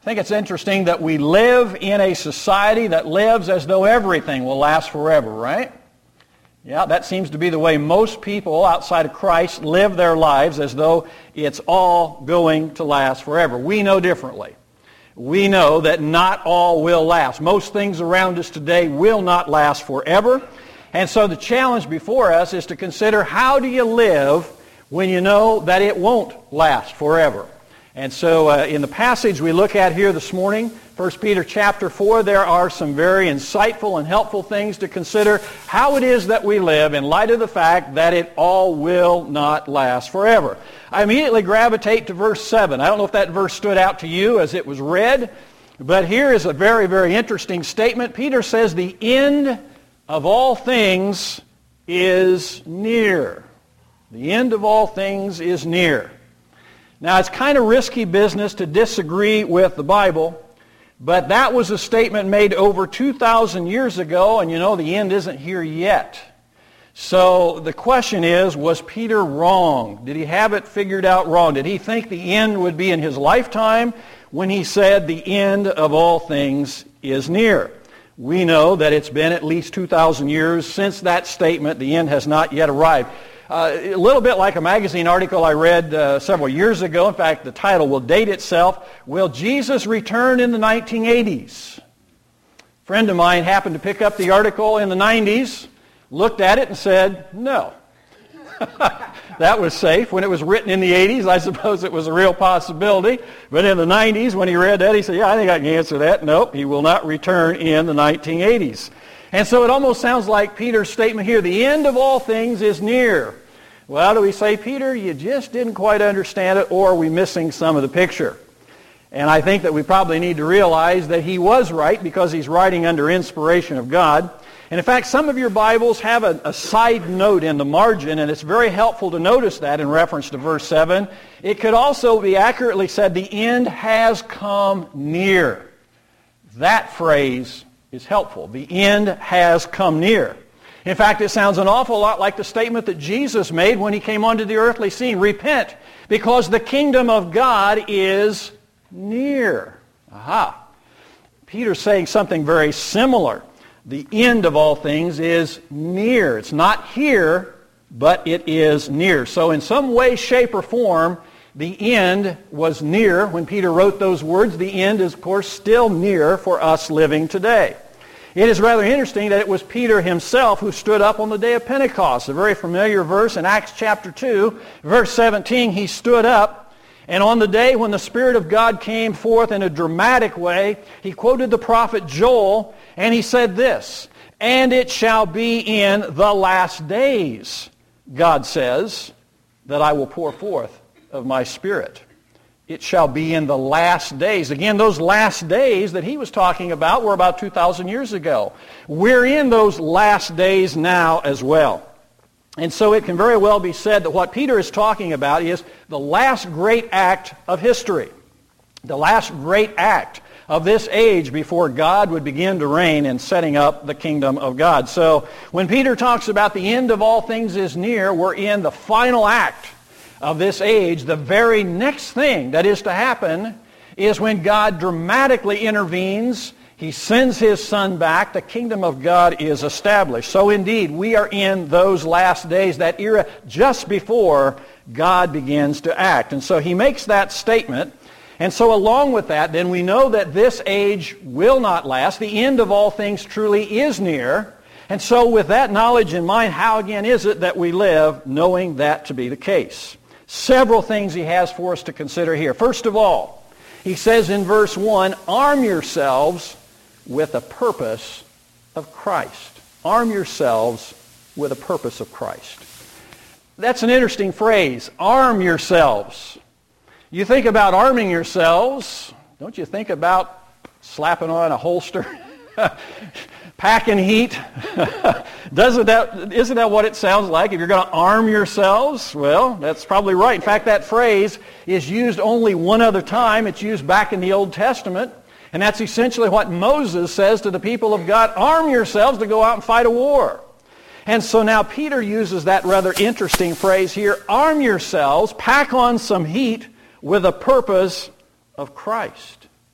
think it's interesting that we live in a society that lives as though everything will last forever, right? Yeah, that seems to be the way most people outside of Christ live their lives, as though it's all going to last forever. We know differently. We know that not all will last. Most things around us today will not last forever. And so the challenge before us is to consider, how do you live when you know that it won't last forever? And so in the passage we look at here this morning, 1 Peter chapter 4, there are some very insightful and helpful things to consider how it is that we live in light of the fact that it all will not last forever. I immediately gravitate to verse 7. I don't know if that verse stood out to you as it was read, but here is a very, very interesting statement. Peter says, the end of all things is near. The end of all things is near. Now, it's kind of risky business to disagree with the Bible, but that was a statement made over 2,000 years ago, and you know the end isn't here yet. So the question is, was Peter wrong? Did he have it figured out wrong? Did he think the end would be in his lifetime when he said the end of all things is near? We know that it's been at least 2,000 years since that statement. The end has not yet arrived. A little bit like a magazine article I read several years ago. In fact, the title will date itself, Will Jesus Return in the 1980s? A friend of mine happened to pick up the article in the 90s, looked at it and said, no. That was safe. When it was written in the 80s, I suppose it was a real possibility. But in the 90s, when he read that, he said, yeah, I think I can answer that. Nope, he will not return in the 1980s. And so it almost sounds like Peter's statement here, the end of all things is near. Well, do we say, Peter, you just didn't quite understand it, or are we missing some of the picture? And I think that we probably need to realize that he was right, because he's writing under inspiration of God. And in fact, some of your Bibles have a side note in the margin, and it's very helpful to notice that in reference to verse 7. It could also be accurately said, the end has come near. That phrase is helpful. The end has come near. In fact, it sounds an awful lot like the statement that Jesus made when he came onto the earthly scene. Repent, because the kingdom of God is near. Aha. Peter's saying something very similar. The end of all things is near. It's not here, but it is near. So in some way, shape, or form, the end was near when Peter wrote those words. The end is, of course, still near for us living today. It is rather interesting that it was Peter himself who stood up on the day of Pentecost. A very familiar verse in Acts chapter 2, verse 17, he stood up, and on the day when the Spirit of God came forth in a dramatic way, he quoted the prophet Joel, and he said this, and it shall be in the last days, God says, that I will pour forth of my Spirit. It shall be in the last days. Again, those last days that he was talking about were about 2,000 years ago. We're in those last days now as well. And so it can very well be said that what Peter is talking about is the last great act of history. The last great act of this age before God would begin to reign in setting up the kingdom of God. So when Peter talks about the end of all things is near, we're in the final act of this age. The very next thing that is to happen is when God dramatically intervenes. He sends his Son back. The kingdom of God is established. So indeed, we are in those last days, that era just before God begins to act. And so he makes that statement. And so along with that, then we know that this age will not last. The end of all things truly is near. And so with that knowledge in mind, how again is it that we live knowing that to be the case? Several things he has for us to consider here. First of all, he says in verse 1, arm yourselves with the purpose of Christ. Arm yourselves with the purpose of Christ. That's an interesting phrase, arm yourselves. You think about arming yourselves, don't you think about slapping on a holster, packing heat? Isn't that what it sounds like? If you're going to arm yourselves, well, that's probably right. In fact, that phrase is used only one other time. It's used back in the Old Testament. And that's essentially what Moses says to the people of God, arm yourselves to go out and fight a war. And so now Peter uses that rather interesting phrase here, arm yourselves, pack on some heat with the purpose of Christ.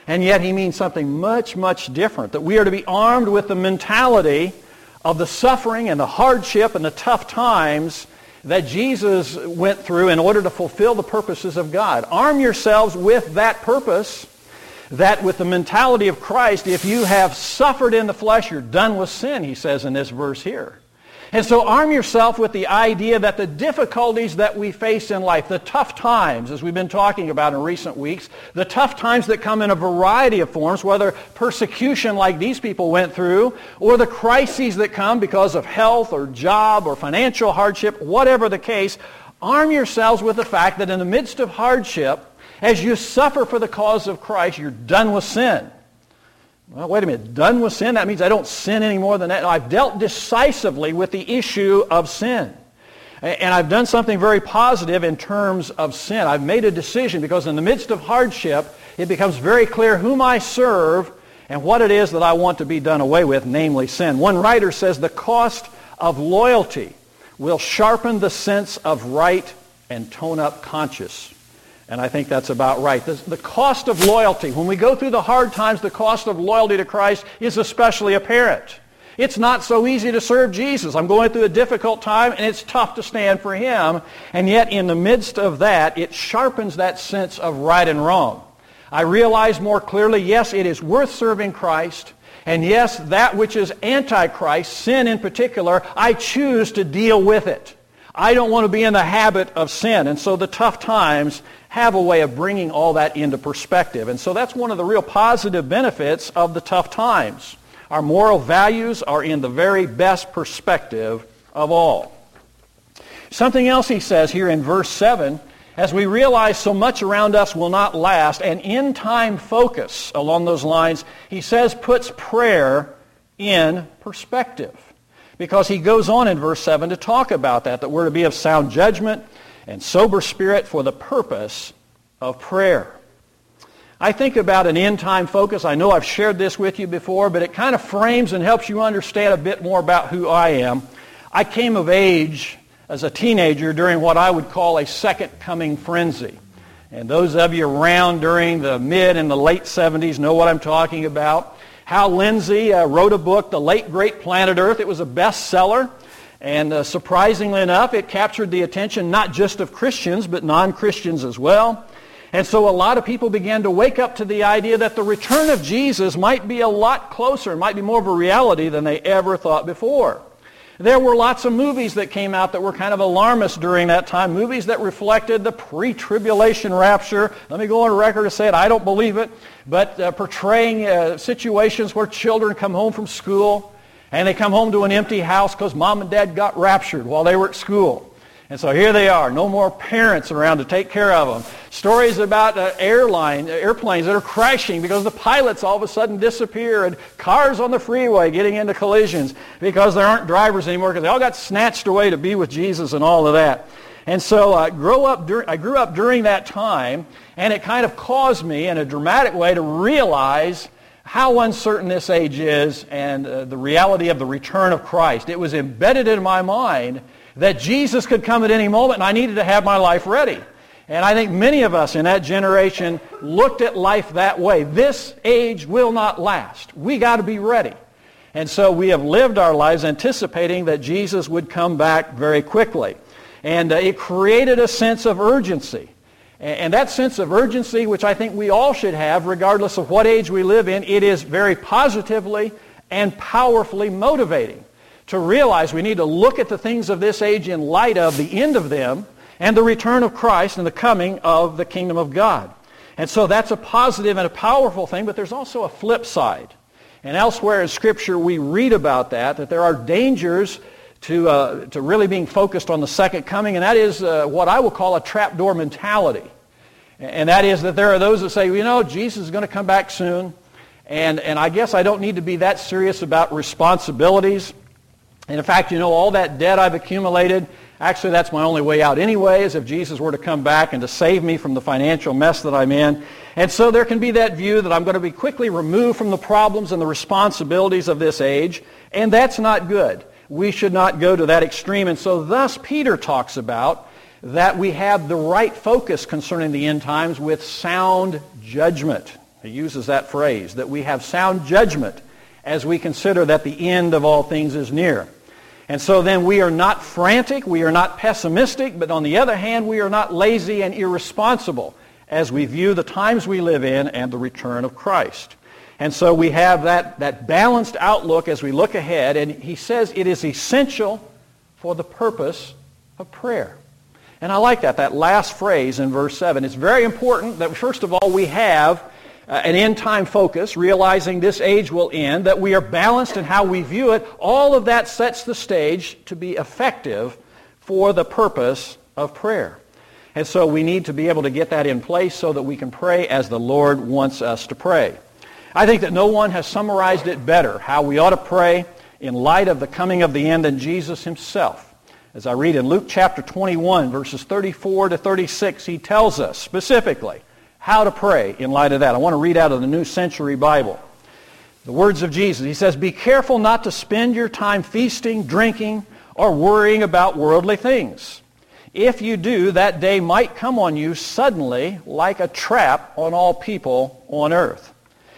And yet he means something much, much different, that we are to be armed with the mentality of the suffering and the hardship and the tough times that Jesus went through in order to fulfill the purposes of God. Arm yourselves with that purpose, that with the mentality of Christ, if you have suffered in the flesh, you're done with sin, he says in this verse here. And so arm yourself with the idea that the difficulties that we face in life, the tough times, as we've been talking about in recent weeks, the tough times that come in a variety of forms, whether persecution like these people went through, or the crises that come because of health or job or financial hardship, whatever the case, arm yourselves with the fact that in the midst of hardship, as you suffer for the cause of Christ, you're done with sin. Well, wait a minute. Done with sin? That means I don't sin any more than that. No, I've dealt decisively with the issue of sin. And I've done something very positive in terms of sin. I've made a decision because in the midst of hardship, it becomes very clear whom I serve and what it is that I want to be done away with, namely sin. One writer says the cost of loyalty will sharpen the sense of right and tone up conscience. And I think that's about right. The cost of loyalty, when we go through the hard times, the cost of loyalty to Christ is especially apparent. It's not so easy to serve Jesus. I'm going through a difficult time, and it's tough to stand for Him. And yet, in the midst of that, it sharpens that sense of right and wrong. I realize more clearly, yes, it is worth serving Christ. And yes, that which is anti-Christ, sin in particular, I choose to deal with it. I don't want to be in the habit of sin. And so the tough times have a way of bringing all that into perspective. And so that's one of the real positive benefits of the tough times. Our moral values are in the very best perspective of all. Something else he says here in verse 7, as we realize so much around us will not last, an end-time focus along those lines, he says puts prayer in perspective. Because he goes on in verse 7 to talk about that we're to be of sound judgment and sober spirit for the purpose of prayer. I think about an end-time focus. I know I've shared this with you before, but it kind of frames and helps you understand a bit more about who I am. I came of age as a teenager during what I would call a second coming frenzy. And those of you around during the mid and the late 70s know what I'm talking about. Hal Lindsey wrote a book, The Late Great Planet Earth. It was a bestseller. And surprisingly enough, it captured the attention not just of Christians, but non-Christians as well. And so a lot of people began to wake up to the idea that the return of Jesus might be a lot closer, might be more of a reality than they ever thought before. There were lots of movies that came out that were kind of alarmist during that time, movies that reflected the pre-tribulation rapture. Let me go on record to say it, I don't believe it, but portraying situations where children come home from school and they come home to an empty house because mom and dad got raptured while they were at school. And so here they are, no more parents around to take care of them. Stories about airplanes that are crashing because the pilots all of a sudden disappear, and cars on the freeway getting into collisions because there aren't drivers anymore because they all got snatched away to be with Jesus and all of that. And so I grew up during that time, and it kind of caused me in a dramatic way to realize how uncertain this age is and the reality of the return of Christ. It was embedded in my mind that Jesus could come at any moment, and I needed to have my life ready. And I think many of us in that generation looked at life that way. This age will not last. We got to be ready. And so we have lived our lives anticipating that Jesus would come back very quickly. And it created a sense of urgency. And that sense of urgency, which I think we all should have, regardless of what age we live in, it is very positively and powerfully motivating to realize we need to look at the things of this age in light of the end of them and the return of Christ and the coming of the kingdom of God. And so that's a positive and a powerful thing, but there's also a flip side. And elsewhere in Scripture we read about that there are dangers to really being focused on the second coming, and that is what I will call a trapdoor mentality. And that is that there are those that say, Jesus is going to come back soon, and I guess I don't need to be that serious about responsibilities. And in fact, all that debt I've accumulated, actually that's my only way out anyway, is if Jesus were to come back and to save me from the financial mess that I'm in. And so there can be that view that I'm going to be quickly removed from the problems and the responsibilities of this age, and that's not good. We should not go to that extreme. And so thus Peter talks about that we have the right focus concerning the end times with sound judgment. He uses that phrase, that we have sound judgment as we consider that the end of all things is near. And so then we are not frantic, we are not pessimistic, but on the other hand, we are not lazy and irresponsible as we view the times we live in and the return of Christ. And so we have that balanced outlook as we look ahead, and he says it is essential for the purpose of prayer. And I like that last phrase in verse 7. It's very important that, first of all, we have an end-time focus, realizing this age will end, that we are balanced in how we view it. All of that sets the stage to be effective for the purpose of prayer. And so we need to be able to get that in place so that we can pray as the Lord wants us to pray. I think that no one has summarized it better, how we ought to pray in light of the coming of the end than Jesus himself. As I read in Luke chapter 21, verses 34 to 36, he tells us specifically how to pray in light of that. I want to read out of the New Century Bible. The words of Jesus. He says, "Be careful not to spend your time feasting, drinking, or worrying about worldly things. If you do, that day might come on you suddenly like a trap on all people on earth.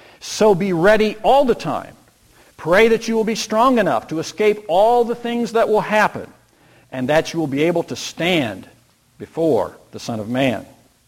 So be ready all the time. Pray that you will be strong enough to escape all the things that will happen, and that you will be able to stand before the Son of Man."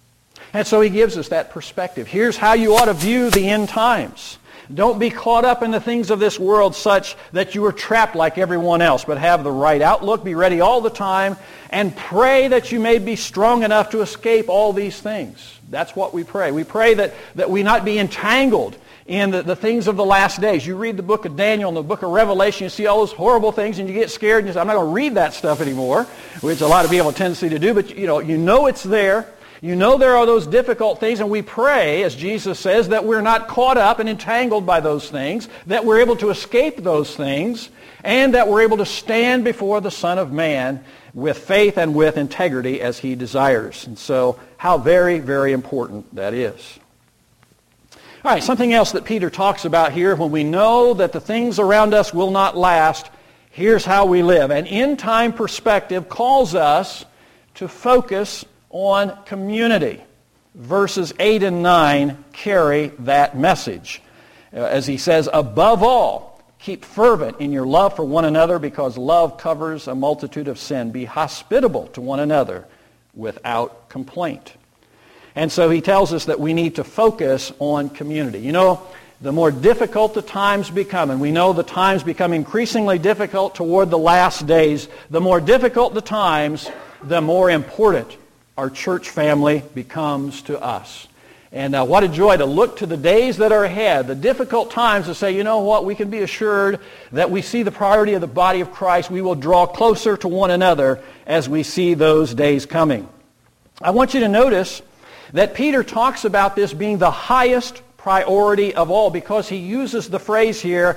And so he gives us that perspective. Here's how you ought to view the end times. Don't be caught up in the things of this world such that you are trapped like everyone else, but have the right outlook, be ready all the time, and pray that you may be strong enough to escape all these things. That's what we pray. We pray that we not be entangled in the things of the last days. You read the book of Daniel and the book of Revelation, you see all those horrible things, and you get scared, and you say, I'm not going to read that stuff anymore, which a lot of people have a tendency to do, but you know it's there. You know there are those difficult things, and we pray, as Jesus says, that we're not caught up and entangled by those things, that we're able to escape those things, and that we're able to stand before the Son of Man with faith and with integrity as he desires. And so how very, very important that is. All right, something else that Peter talks about here, when we know that the things around us will not last, here's how we live. An end-time perspective calls us to focus on community. Verses 8 and 9 carry that message. As he says, above all, keep fervent in your love for one another, because love covers a multitude of sin. Be hospitable to one another without complaint. And so he tells us that we need to focus on community. You know, the more difficult the times become, and we know the times become increasingly difficult toward the last days, the more difficult the times, the more important our church family becomes to us. And what a joy to look to the days that are ahead, the difficult times, to say, you know what, we can be assured that we see the priority of the body of Christ. We will draw closer to one another as we see those days coming. I want you to notice that Peter talks about this being the highest priority of all, because he uses the phrase here,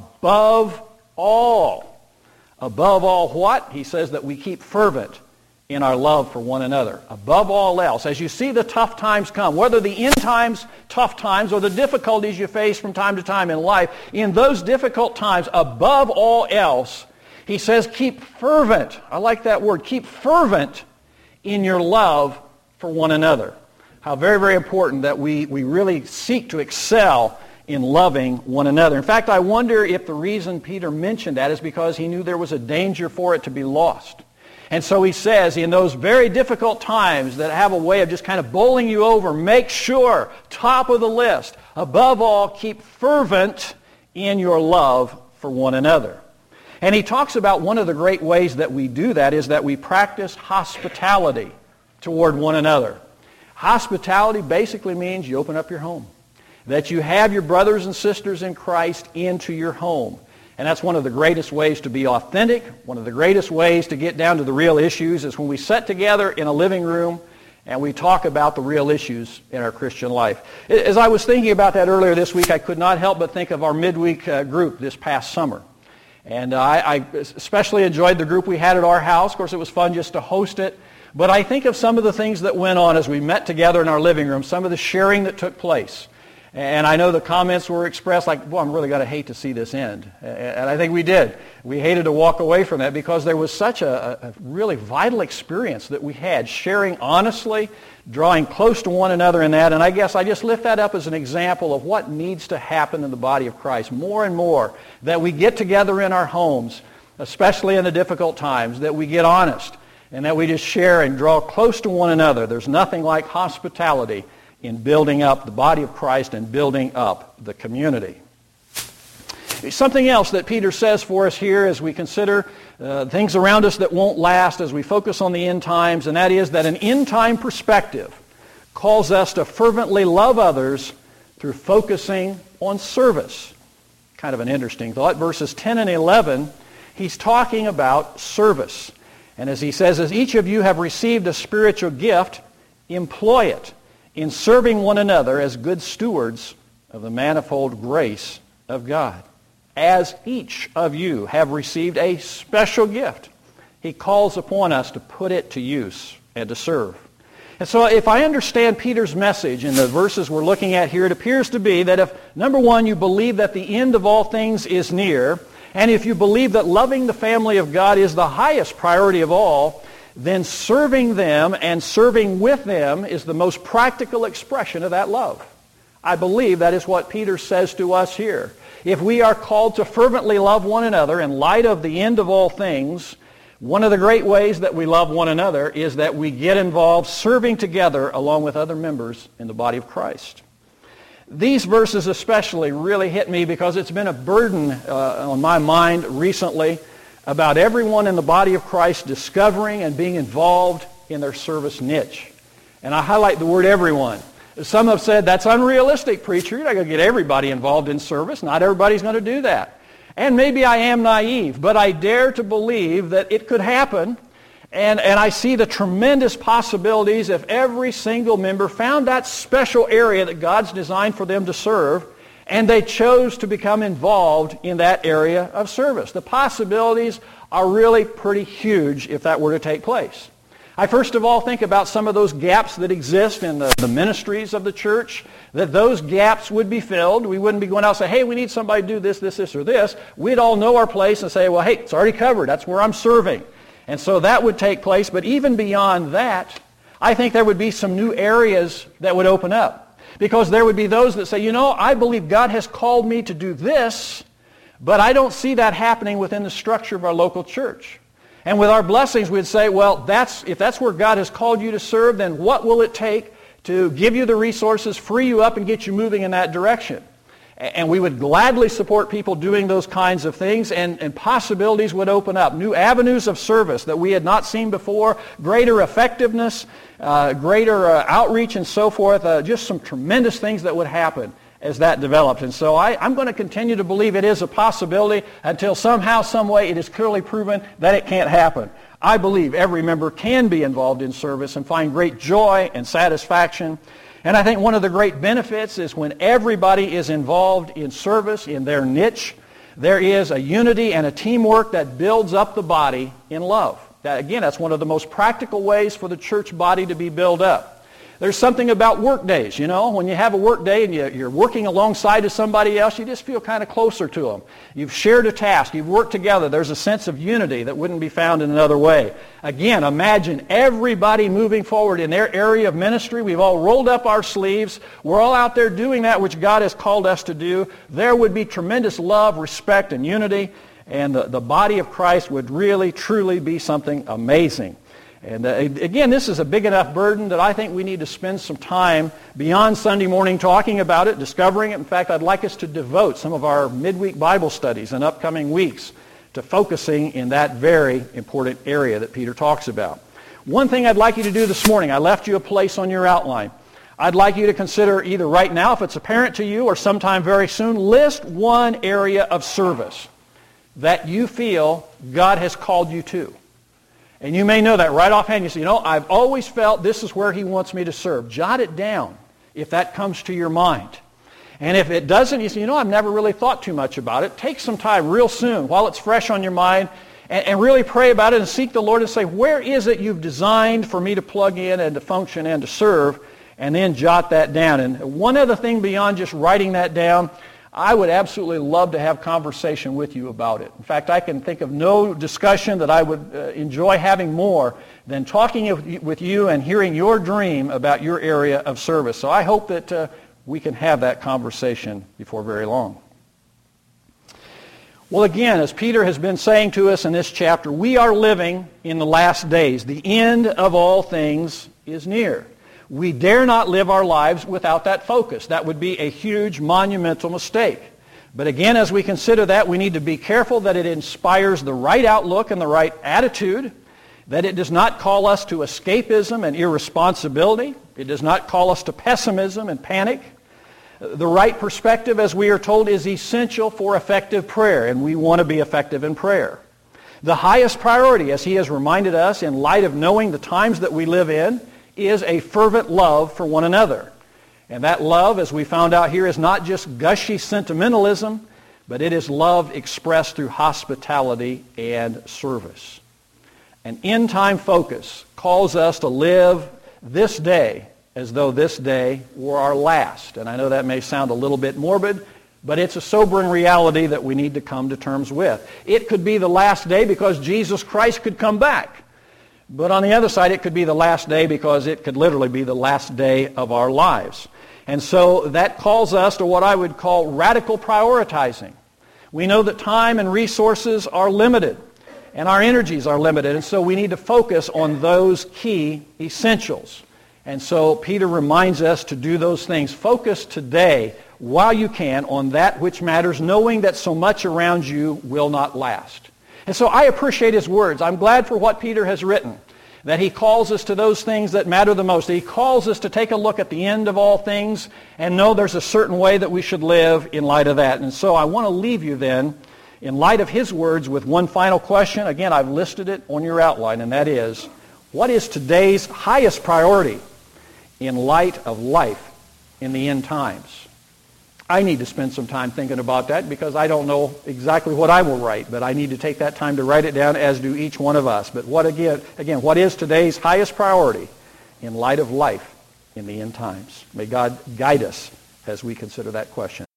above all. Above all what? He says that we keep fervent in our love for one another. Above all else, as you see the tough times come, whether the end times, tough times, or the difficulties you face from time to time in life, in those difficult times, above all else, he says keep fervent. I like that word. Keep fervent in your love for one another. How very, very important that we really seek to excel in loving one another. In fact, I wonder if the reason Peter mentioned that is because he knew there was a danger for it to be lost. And so he says, in those very difficult times that have a way of just kind of bowling you over, make sure, top of the list, above all, keep fervent in your love for one another. And he talks about one of the great ways that we do that is that we practice hospitality toward one another. Hospitality basically means you open up your home, that you have your brothers and sisters in Christ into your home. And that's one of the greatest ways to be authentic. One of the greatest ways to get down to the real issues is when we sit together in a living room and we talk about the real issues in our Christian life. As I was thinking about that earlier this week, I could not help but think of our midweek group this past summer. And I especially enjoyed the group we had at our house. Of course, it was fun just to host it. But I think of some of the things that went on as we met together in our living room, some of the sharing that took place. And I know the comments were expressed like, well, I'm really going to hate to see this end. And I think we did. We hated to walk away from that because there was such a really vital experience that we had, sharing honestly, drawing close to one another in that. And I guess I just lift that up as an example of what needs to happen in the body of Christ more and more, that we get together in our homes, especially in the difficult times, that we get honest and that we just share and draw close to one another. There's nothing like hospitality in building up the body of Christ and building up the community. Something else that Peter says for us here as we consider things around us that won't last, as we focus on the end times, and that is that an end time perspective calls us to fervently love others through focusing on service. Kind of an interesting thought. Verses 10 and 11, he's talking about service. And as he says, as each of you have received a spiritual gift, employ it in serving one another as good stewards of the manifold grace of God. As each of you have received a special gift, he calls upon us to put it to use and to serve. And so if I understand Peter's message in the verses we're looking at here, it appears to be that if, number one, you believe that the end of all things is near, and if you believe that loving the family of God is the highest priority of all, then serving them and serving with them is the most practical expression of that love. I believe that is what Peter says to us here. If we are called to fervently love one another in light of the end of all things, one of the great ways that we love one another is that we get involved serving together along with other members in the body of Christ. These verses especially really hit me because it's been a burden on my mind recently about everyone in the body of Christ discovering and being involved in their service niche. And I highlight the word everyone. Some have said, that's unrealistic, preacher. You're not going to get everybody involved in service. Not everybody's going to do that. And maybe I am naive, but I dare to believe that it could happen. And I see the tremendous possibilities if every single member found that special area that God's designed for them to serve, and they chose to become involved in that area of service. The possibilities are really pretty huge if that were to take place. I first of all think about some of those gaps that exist in the ministries of the church, that those gaps would be filled. We wouldn't be going out and say, hey, we need somebody to do this, this, this, or this. We'd all know our place and say, well, hey, it's already covered. That's where I'm serving. And so that would take place. But even beyond that, I think there would be some new areas that would open up. Because there would be those that say, you know, I believe God has called me to do this, but I don't see that happening within the structure of our local church. And with our blessings, we'd say, well, if that's where God has called you to serve, then what will it take to give you the resources, free you up, and get you moving in that direction? And we would gladly support people doing those kinds of things, and possibilities would open up. New avenues of service that we had not seen before, greater effectiveness, greater outreach, and so forth. Just some tremendous things that would happen as that developed. And so I'm going to continue to believe it is a possibility until somehow, some way, it is clearly proven that it can't happen. I believe every member can be involved in service and find great joy and satisfaction. And I think one of the great benefits is when everybody is involved in service, in their niche, there is a unity and a teamwork that builds up the body in love. That's one of the most practical ways for the church body to be built up. There's something about work days, you know. When you have a work day and you're working alongside of somebody else, you just feel kind of closer to them. You've shared a task. You've worked together. There's a sense of unity that wouldn't be found in another way. Again, imagine everybody moving forward in their area of ministry. We've all rolled up our sleeves. We're all out there doing that which God has called us to do. There would be tremendous love, respect, and unity, and the body of Christ would really, truly be something amazing. And again, this is a big enough burden that I think we need to spend some time beyond Sunday morning talking about it, discovering it. In fact, I'd like us to devote some of our midweek Bible studies in upcoming weeks to focusing in that very important area that Peter talks about. One thing I'd like you to do this morning, I left you a place on your outline. I'd like you to consider either right now, if it's apparent to you, or sometime very soon, list one area of service that you feel God has called you to. And you may know that right offhand. You say, I've always felt this is where he wants me to serve. Jot it down if that comes to your mind. And if it doesn't, you say, I've never really thought too much about it. Take some time real soon while it's fresh on your mind and really pray about it and seek the Lord and say, where is it you've designed for me to plug in and to function and to serve? and then jot that down. And one other thing beyond just writing that down, I would absolutely love to have conversation with you about it. In fact, I can think of no discussion that I would enjoy having more than talking with you and hearing your dream about your area of service. So I hope that we can have that conversation before very long. Well, again, as Peter has been saying to us in this chapter, we are living in the last days. The end of all things is near. We dare not live our lives without that focus. That would be a huge, monumental mistake. But again, as we consider that, we need to be careful that it inspires the right outlook and the right attitude, that it does not call us to escapism and irresponsibility. It does not call us to pessimism and panic. The right perspective, as we are told, is essential for effective prayer, and we want to be effective in prayer. The highest priority, as he has reminded us in light of knowing the times that we live in, is a fervent love for one another. And that love, as we found out here, is not just gushy sentimentalism, but it is love expressed through hospitality and service. An end-time focus calls us to live this day as though this day were our last. And I know that may sound a little bit morbid, but it's a sobering reality that we need to come to terms with. It could be the last day because Jesus Christ could come back. But on the other side, it could be the last day because it could literally be the last day of our lives. And so that calls us to what I would call radical prioritizing. We know that time and resources are limited, and our energies are limited, and so we need to focus on those key essentials. And so Peter reminds us to do those things. Focus today, while you can, on that which matters, knowing that so much around you will not last. And so I appreciate his words. I'm glad for what Peter has written, that he calls us to those things that matter the most. He calls us to take a look at the end of all things and know there's a certain way that we should live in light of that. And so I want to leave you then, in light of his words, with one final question. Again, I've listed it on your outline, and that is, what is today's highest priority in light of life in the end times? I need to spend some time thinking about that because I don't know exactly what I will write, but I need to take that time to write it down, as do each one of us. But what what is today's highest priority in light of life in the end times? May God guide us as we consider that question.